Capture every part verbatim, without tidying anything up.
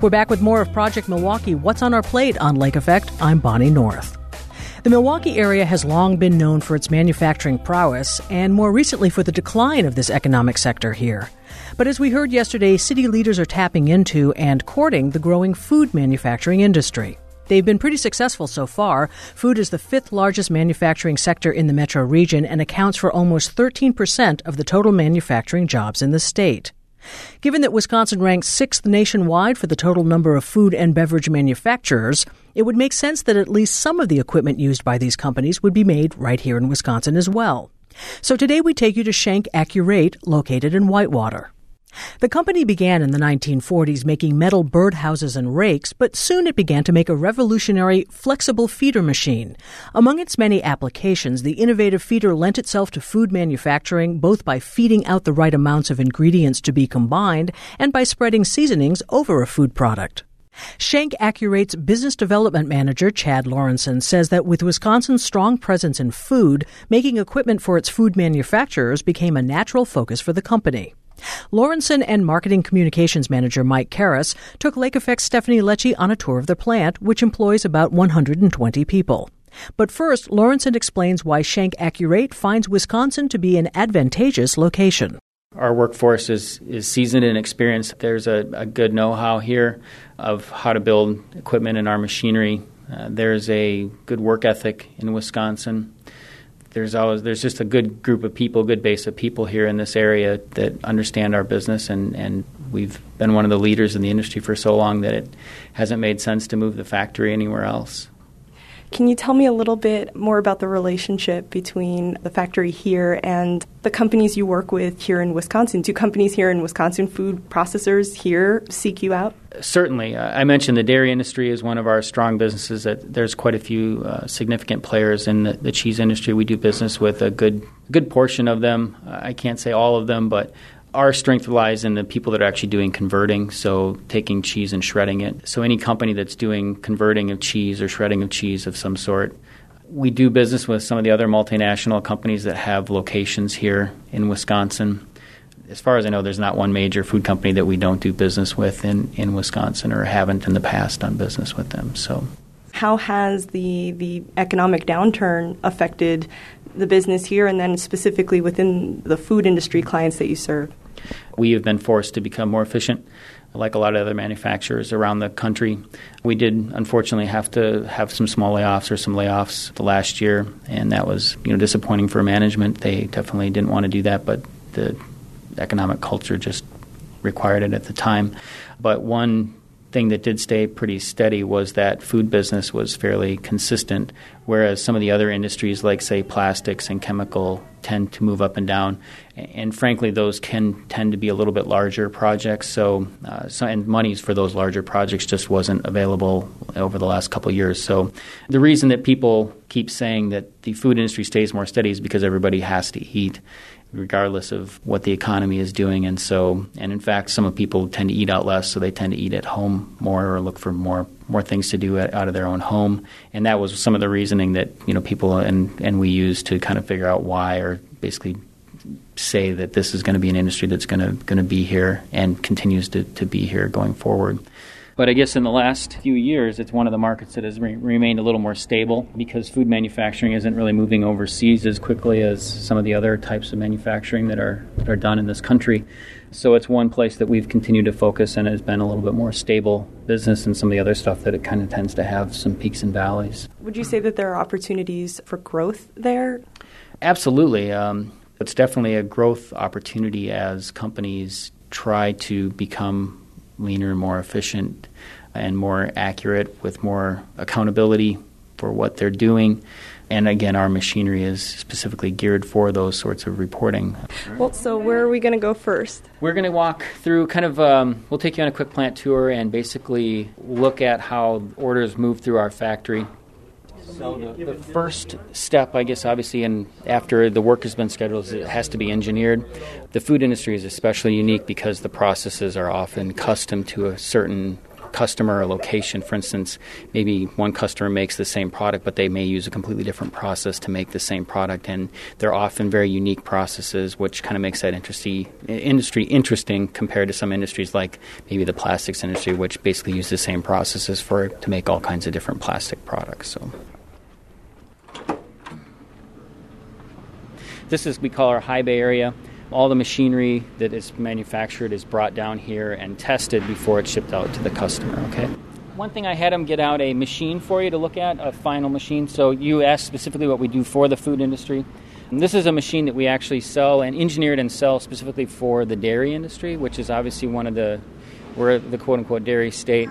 We're back with more of Project Milwaukee, What's on Our Plate on Lake Effect. I'm Bonnie North. The Milwaukee area has long been known for its manufacturing prowess and more recently for the decline of this economic sector here. But as we heard yesterday, city leaders are tapping into and courting the growing food manufacturing industry. They've been pretty successful so far. Food is the fifth largest manufacturing sector in the metro region and accounts for almost thirteen percent of the total manufacturing jobs in the state. Given that Wisconsin ranks sixth nationwide for the total number of food and beverage manufacturers, it would make sense that at least some of the equipment used by these companies would be made right here in Wisconsin as well. So today we take you to Schenck Accurate, located in Whitewater. The company began in the nineteen forties making metal birdhouses and rakes, but soon it began to make a revolutionary flexible feeder machine. Among its many applications, the innovative feeder lent itself to food manufacturing, both by feeding out the right amounts of ingredients to be combined and by spreading seasonings over a food product. Schenck Accurate's business development manager, Chad Lawrenson, says that with Wisconsin's strong presence in food, making equipment for its food manufacturers became a natural focus for the company. Lawrenson and Marketing Communications Manager Mike Karras took Lake Effect's Stephanie Lecce on a tour of their plant, which employs about one hundred twenty people. But first, Lawrenson explains why Schenck Accurate finds Wisconsin to be an advantageous location. Our workforce is, is seasoned and experienced. There's a, a good know-how here of how to build equipment in our machinery. Uh, there's a good work ethic in Wisconsin. There's always there's just a good group of people, good base of people here in this area that understand our business, and, and we've been one of the leaders in the industry for so long that it hasn't made sense to move the factory anywhere else. Can you tell me a little bit more about the relationship between the factory here and the companies you work with here in Wisconsin? Do companies here in Wisconsin, food processors here, seek you out? Certainly. Uh, I mentioned the dairy industry is one of our strong businesses. That there's quite a few uh, significant players in the, the cheese industry. We do business with a good good portion of them. Uh, I can't say all of them, but our strength lies in the people that are actually doing converting, so taking cheese and shredding it. So any company that's doing converting of cheese or shredding of cheese of some sort. We do business with some of the other multinational companies that have locations here in Wisconsin. As far as I know, there's not one major food company that we don't do business with in, in Wisconsin or haven't in the past done business with them. So, how has the, the economic downturn affected the business here and then specifically within the food industry clients that you serve? We have been forced to become more efficient, like a lot of other manufacturers around the country. We did, unfortunately, have to have some small layoffs or some layoffs the last year, and that was, you know, disappointing for management. They definitely didn't want to do that, but the economic culture just required it at the time. But one thing that did stay pretty steady was that food business was fairly consistent, whereas some of the other industries like, say, plastics and chemical tend to move up and down. And frankly, those can tend to be a little bit larger projects. So, uh, so and monies for those larger projects just wasn't available over the last couple of years. So the reason that people keep saying that the food industry stays more steady is because everybody has to eat, regardless of what the economy is doing. And so, and in fact, some of people tend to eat out less, so they tend to eat at home more or look for more more things to do at, out of their own home. And that was some of the reasoning that, you know, people and, and we use to kind of figure out why, or basically say that this is going to be an industry that's going to going to be here and continues to, to be here going forward. But I guess in the last few years, it's one of the markets that has re- remained a little more stable because food manufacturing isn't really moving overseas as quickly as some of the other types of manufacturing that are that are done in this country. So it's one place that we've continued to focus and has been a little bit more stable business than some of the other stuff that it kind of tends to have some peaks and valleys. Would you say that there are opportunities for growth there? Absolutely. Um, it's definitely a growth opportunity as companies try to become leaner, more efficient, and more accurate with more accountability for what they're doing. And again, our machinery is specifically geared for those sorts of reporting. Well, so where are we going to go first? We're going to walk through kind of, um, we'll take you on a quick plant tour and basically look at how orders move through our factory. So the, the first step, I guess, obviously, and after the work has been scheduled, is it has to be engineered. The food industry is especially unique because the processes are often custom to a certain customer or location. For instance, maybe one customer makes the same product, but they may use a completely different process to make the same product, and they're often very unique processes, which kind of makes that industry, industry interesting compared to some industries like maybe the plastics industry, which basically use the same processes for to make all kinds of different plastic products. So. This is, we call our high bay area. All the machinery that is manufactured is brought down here and tested before it's shipped out to the customer, okay? One thing, I had them get out a machine for you to look at, a final machine. So you asked specifically what we do for the food industry. And this is a machine that we actually sell and engineered and sell specifically for the dairy industry, which is obviously one of the, we're the quote-unquote dairy state.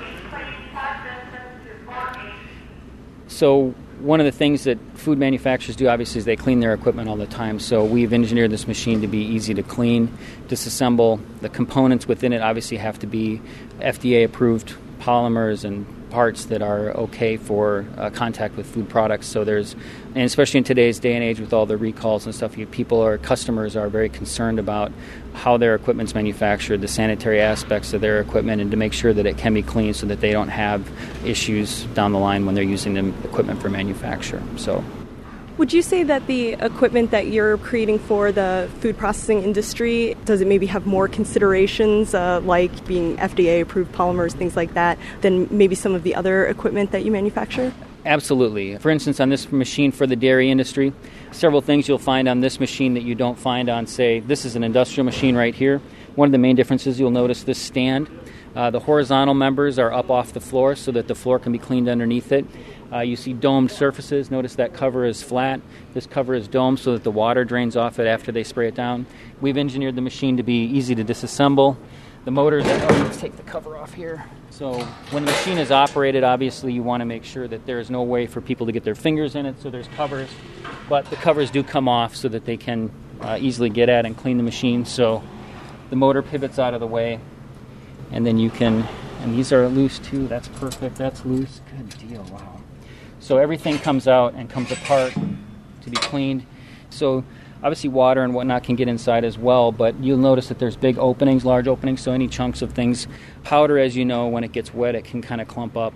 So one of the things that food manufacturers do, obviously, is they clean their equipment all the time. So we've engineered this machine to be easy to clean, disassemble. The components within it obviously have to be F D A-approved polymers and parts that are okay for uh, contact with food products. So there's, and especially in today's day and age with all the recalls and stuff, you, people or customers are very concerned about how their equipment's manufactured, the sanitary aspects of their equipment, and to make sure that it can be clean so that they don't have issues down the line when they're using the equipment for manufacture. So. Would you say that the equipment that you're creating for the food processing industry, does it maybe have more considerations uh, like being F D A-approved polymers, things like that, than maybe some of the other equipment that you manufacture? Absolutely. For instance, on this machine for the dairy industry, several things you'll find on this machine that you don't find on, say, this is an industrial machine right here. One of the main differences, you'll notice this stand. Uh, the horizontal members are up off the floor so that the floor can be cleaned underneath it. Uh, you see domed surfaces. Notice that cover is flat. This cover is domed so that the water drains off it after they spray it down. We've engineered the machine to be easy to disassemble. The motors, oh, let's take the cover off here. So when the machine is operated, obviously you want to make sure that there is no way for people to get their fingers in it, so there's covers. But the covers do come off so that they can uh, easily get at and clean the machine. So the motor pivots out of the way, and then you can, and these are loose too. That's perfect. That's loose. Good deal. Wow. So everything comes out and comes apart to be cleaned. So obviously water and whatnot can get inside as well, but you'll notice that there's big openings, large openings, so any chunks of things. Powder, as you know, when it gets wet, it can kind of clump up.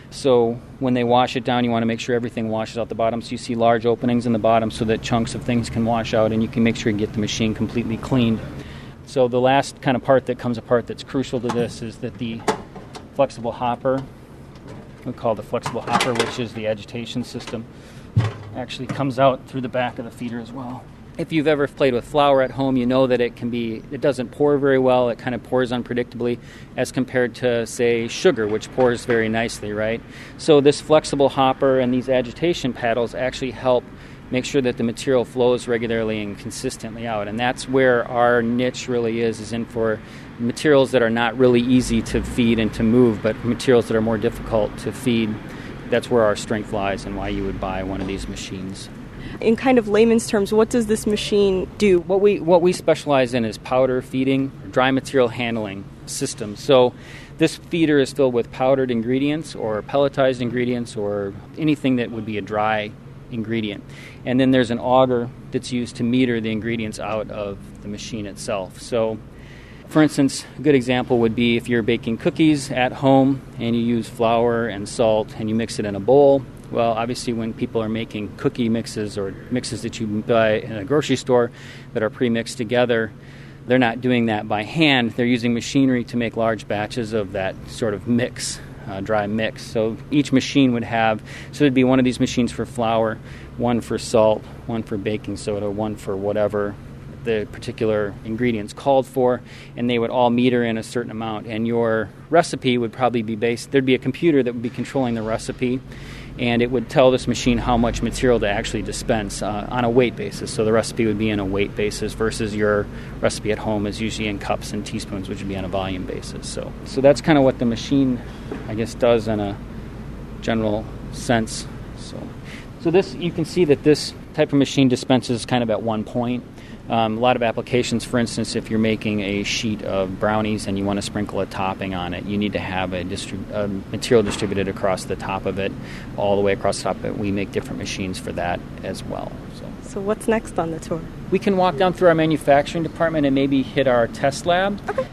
So when they wash it down, you want to make sure everything washes out the bottom. So you see large openings in the bottom so that chunks of things can wash out, and you can make sure you get the machine completely cleaned. So the last kind of part that comes apart that's crucial to this is that the flexible hopper, we call the flexible hopper, which is the agitation system, actually comes out through the back of the feeder as well. If you've ever played with flour at home, you know that it can be, it doesn't pour very well. It kind of pours unpredictably as compared to, say, sugar, which pours very nicely, right? So this flexible hopper and these agitation paddles actually help make sure that the material flows regularly and consistently out. And that's where our niche really is, is in for materials that are not really easy to feed and to move, but materials that are more difficult to feed. That's where our strength lies and why you would buy one of these machines. In kind of layman's terms, what does this machine do? What we what we specialize in is powder feeding, dry material handling systems. So this feeder is filled with powdered ingredients or pelletized ingredients or anything that would be a dry ingredient. And then there's an auger that's used to meter the ingredients out of the machine itself. So, for instance, a good example would be if you're baking cookies at home and you use flour and salt and you mix it in a bowl. Well, obviously when people are making cookie mixes or mixes that you buy in a grocery store that are pre-mixed together, they're not doing that by hand. They're using machinery to make large batches of that sort of mix, uh, dry mix. So each machine would have, so there'd be one of these machines for flour, one for salt, one for baking soda, one for whatever the particular ingredients called for, and they would all meter in a certain amount. And your recipe would probably be based, there'd be a computer that would be controlling the recipe, and it would tell this machine how much material to actually dispense uh, on a weight basis. So the recipe would be in a weight basis versus your recipe at home is usually in cups and teaspoons, which would be on a volume basis. So, so that's kind of what the machine, I guess, does in a general sense. So, so this, you can see that this type of machine dispenses kind of at one point. Um, a lot of applications, for instance, if you're making a sheet of brownies and you want to sprinkle a topping on it, you need to have a, distrib- a material distributed across the top of it, all the way across the top of it. We make different machines for that as well. So, so what's next on the tour? We can walk down through our manufacturing department and maybe hit our test lab. Okay.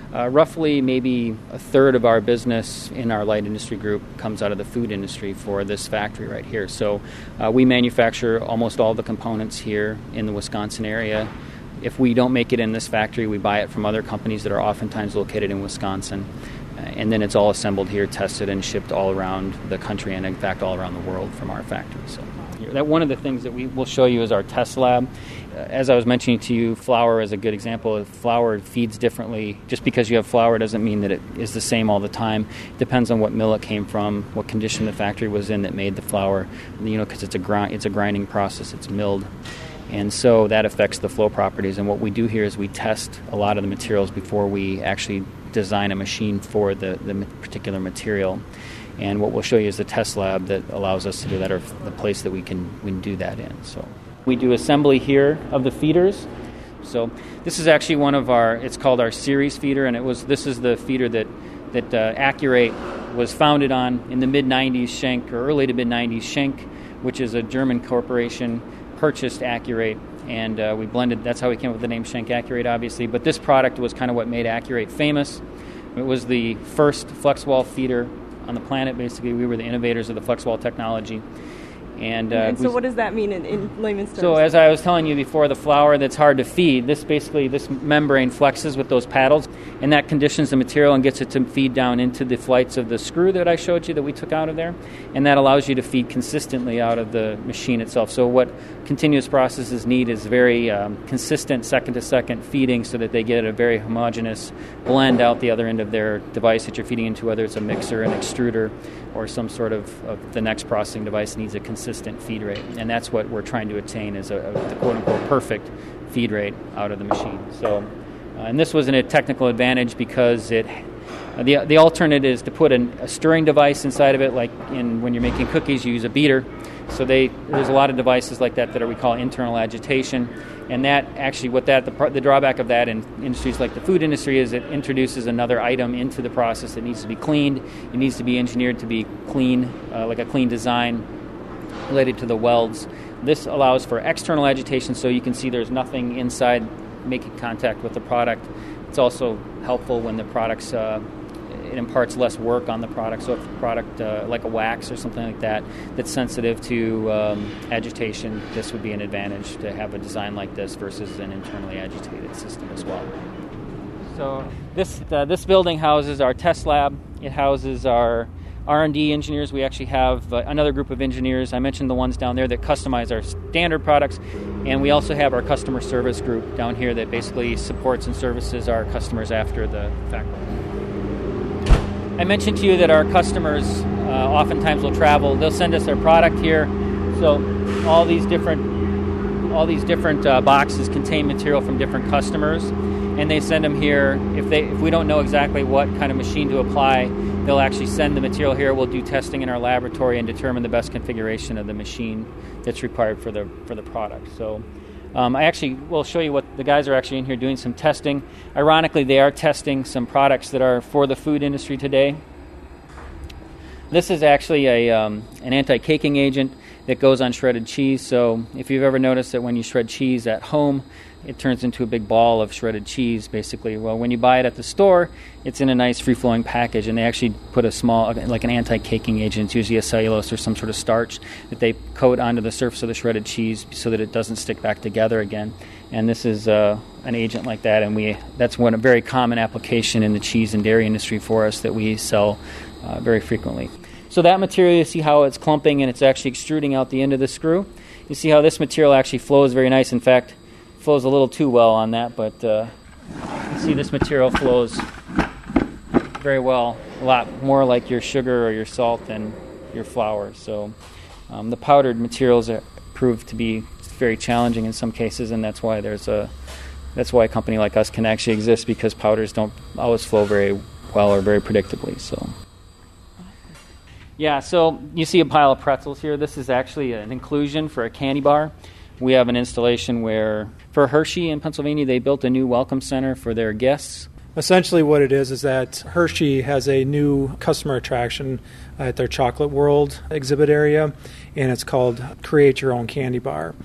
Uh, roughly maybe a third of our business in our light industry group comes out of the food industry for this factory right here. So uh, we manufacture almost all the components here in the Wisconsin area. If we don't make it in this factory, we buy it from other companies that are oftentimes located in Wisconsin. Uh, and then it's all assembled here, tested, and shipped all around the country and, in fact, all around the world from our factory. So that one of the things that we will show you is our test lab. As I was mentioning to you, flour is a good example. Flour feeds differently. Just because you have flour doesn't mean that it is the same all the time. It depends on what mill it came from, what condition the factory was in that made the flour. You know, because it's a grind, it's a grinding process. It's milled, and so that affects the flow properties. And what we do here is we test a lot of the materials before we actually design a machine for the, the particular material. And what we'll show you is the test lab that allows us to do that, or the place that we can we can do that in. So. We do assembly here of the feeders. So this is actually one of our, it's called our series feeder, and it was this is the feeder that, that uh, Accurate was founded on in the mid nineties. Schenck, or early to mid nineties, Schenck, which is a German corporation, purchased Accurate, and uh, we blended, that's how we came up with the name Schenck Accurate, obviously. But this product was kind of what made Accurate famous. It was the first flex wall feeder on the planet, basically. We were the innovators of the flex wall technology. And, uh, and so what does that mean in, in layman's terms? So as I was telling you before, the flour that's hard to feed, this basically, this membrane flexes with those paddles, and that conditions the material and gets it to feed down into the flights of the screw that I showed you that we took out of there, and that allows you to feed consistently out of the machine itself. So what continuous processes need is very um, consistent second-to-second feeding so that they get a very homogeneous blend out the other end of their device that you're feeding into, whether it's a mixer, an extruder, or some sort of, of the next processing device needs a consistent feed rate. And that's what we're trying to attain, is a, a the quote-unquote perfect feed rate out of the machine. So, uh, and this wasn't a technical advantage because it uh, the the alternate is to put an, a stirring device inside of it, like in when you're making cookies, you use a beater. So they there's a lot of devices like that that are, we call internal agitation, and that actually what that the, the drawback of that in industries like the food industry is it introduces another item into the process that needs to be cleaned. It needs to be engineered to be clean, uh, like a clean design related to the welds. This allows for external agitation, so you can see there's nothing inside making contact with the product. It's also helpful when the product's uh, it imparts less work on the product. So if the product, uh, like a wax or something like that, that's sensitive to um, agitation, this would be an advantage to have a design like this versus an internally agitated system as well. So this uh, this building houses our test lab. It houses our R and D engineers. We actually have uh, another group of engineers. I mentioned the ones down there that customize our standard products. And we also have our customer service group down here that basically supports and services our customers after the fact. I mentioned to you that our customers uh, oftentimes will travel. They'll send us their product here. So all these different all these different uh, boxes contain material from different customers, and they send them here. If they if we don't know exactly what kind of machine to apply, they'll actually send the material here. We'll do testing in our laboratory and determine the best configuration of the machine that's required for the for the product. So um, I actually will show you what the guys are actually in here doing some testing. Ironically, they are testing some products that are for the food industry today. This is actually a um, an anti-caking agent that goes on shredded cheese. So if you've ever noticed that when you shred cheese at home, it turns into a big ball of shredded cheese, basically. Well, when you buy it at the store, it's in a nice free-flowing package, and they actually put a small, like an anti-caking agent, it's usually a cellulose or some sort of starch, that they coat onto the surface of the shredded cheese so that it doesn't stick back together again. And this is uh, an agent like that, and we that's one a very common application in the cheese and dairy industry for us that we sell uh, very frequently. So that material, you see how it's clumping and it's actually extruding out the end of the screw. You see how this material actually flows very nice. In fact, flows a little too well on that, but uh, you see this material flows very well, a lot more like your sugar or your salt than your flour. So um, the powdered materials are proved to be very challenging in some cases, and that's why there's a that's why a company like us can actually exist, because powders don't always flow very well or very predictably. So. Yeah, so you see a pile of pretzels here. This is actually an inclusion for a candy bar. We have an installation where, for Hershey in Pennsylvania, they built a new welcome center for their guests. Essentially what it is is that Hershey has a new customer attraction at their Chocolate World exhibit area, and it's called Create Your Own Candy Bar.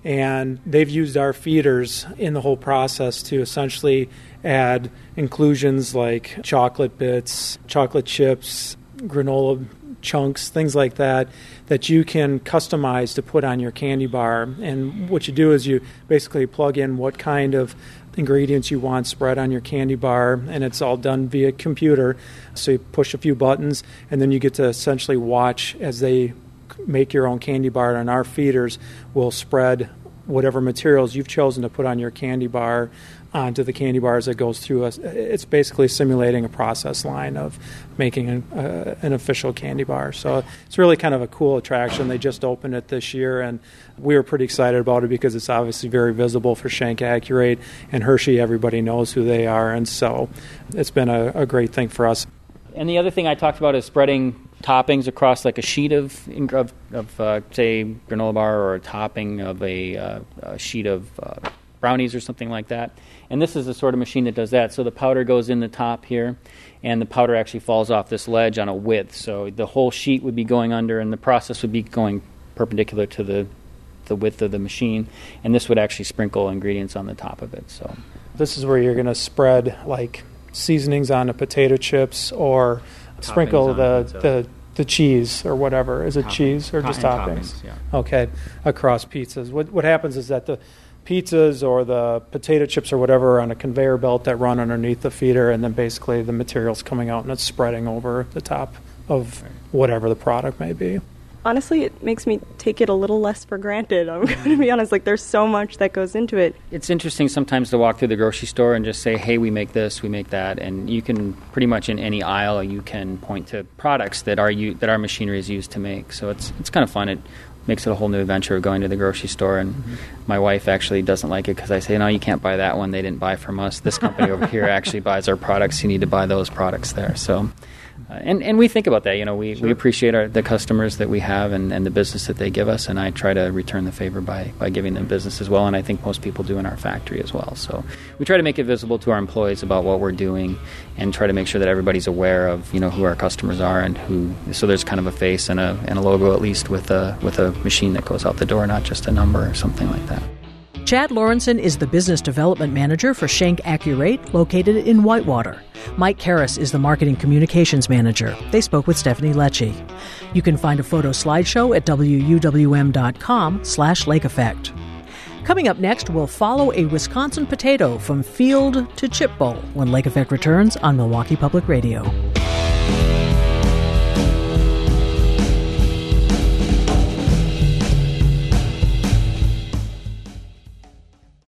And they've used our feeders in the whole process to essentially add inclusions like chocolate bits, chocolate chips, granola chunks, things like that, that you can customize to put on your candy bar. And what you do is you basically plug in what kind of ingredients you want spread on your candy bar, and it's all done via computer. So you push a few buttons, and then you get to essentially watch as they make your own candy bar, and our feeders will spread whatever materials you've chosen to put on your candy bar onto the candy bar as it goes through us. It's basically simulating a process line of making an, uh, an official candy bar. So it's really kind of a cool attraction. They just opened it this year, and we were pretty excited about it because it's obviously very visible for Schenck Accurate, and Hershey, everybody knows who they are, and so it's been a, a great thing for us. And the other thing I talked about is spreading toppings across like a sheet of, of, of uh, say, granola bar, or a topping of a, uh, a sheet of uh, brownies or something like that. And this is the sort of machine that does that. So the powder goes in the top here, and the powder actually falls off this ledge on a width. So the whole sheet would be going under, and the process would be going perpendicular to the the width of the machine. And this would actually sprinkle ingredients on the top of it. So this is where you're going to spread like seasonings on the potato chips, or toppings sprinkle the, the the cheese or whatever. Is it toppings. Cheese or just toppings? toppings yeah. Okay, across pizzas. What what happens is that the pizzas or the potato chips or whatever are on a conveyor belt that run underneath the feeder, and then basically the material's coming out and it's spreading over the top of whatever the product may be. Honestly, it makes me take it a little less for granted. I'm going to be honest. Like, there's so much that goes into it. It's interesting sometimes to walk through the grocery store and just say, hey, we make this, we make that. And you can pretty much in any aisle, you can point to products that our, that our machinery is used to make. So it's it's kind of fun. It makes it a whole new adventure of going to the grocery store. And mm-hmm. my wife actually doesn't like it because I say, no, you can't buy that one. They didn't buy from us. This company over here actually buys our products. You need to buy those products there. So... Uh, and, and we think about that. You know, we, sure. we appreciate our, the customers that we have and, and the business that they give us, and I try to return the favor by, by giving them business as well, and I think most people do in our factory as well. So we try to make it visible to our employees about what we're doing and try to make sure that everybody's aware of, you know, who our customers are and who, so there's kind of a face and a, and a logo at least with a, with a machine that goes out the door, not just a number or something like that. Chad Lawrenson is the Business Development Manager for Schenck Accurate, located in Whitewater. Mike Karras is the Marketing Communications Manager. They spoke with Stephanie Lecce. You can find a photo slideshow at W U W M dot com slash Lake Effect. Coming up next, we'll follow a Wisconsin potato from field to chip bowl when Lake Effect returns on Milwaukee Public Radio.